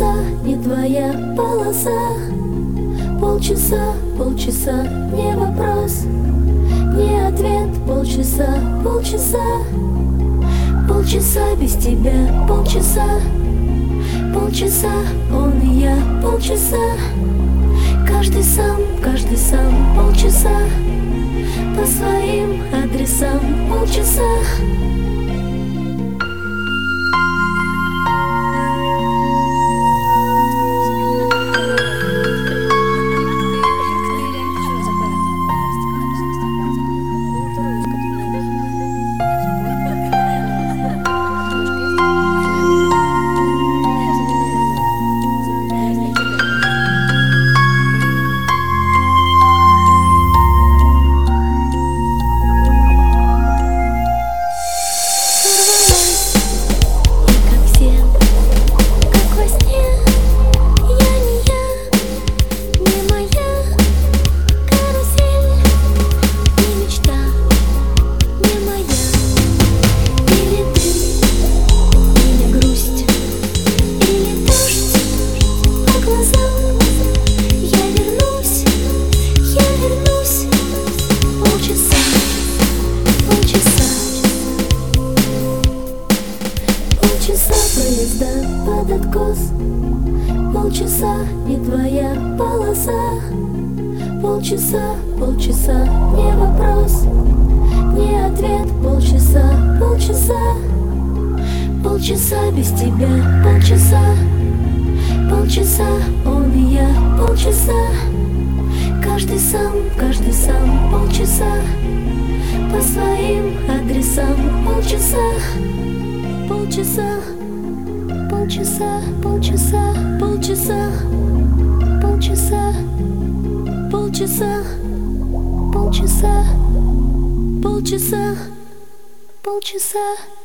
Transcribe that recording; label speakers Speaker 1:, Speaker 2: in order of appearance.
Speaker 1: Полчаса не твоя полоса. Полчаса, полчаса, не вопрос, не ответ. Полчаса, полчаса, полчаса без тебя. Полчаса, полчаса, он и я. Полчаса, каждый сам, полчаса по своим адресам. Полчаса. Полчаса поезда под откос. Полчаса не твоя полоса. Полчаса, полчаса, не вопрос, не ответ. Полчаса, полчаса, полчаса без тебя. Полчаса, полчаса, он и я. Полчаса, каждый сам, полчаса по своим адресам. Полчаса, полчаса, полчаса, полчаса, полчаса, полчаса, полчаса, полчаса, полчаса, полчаса.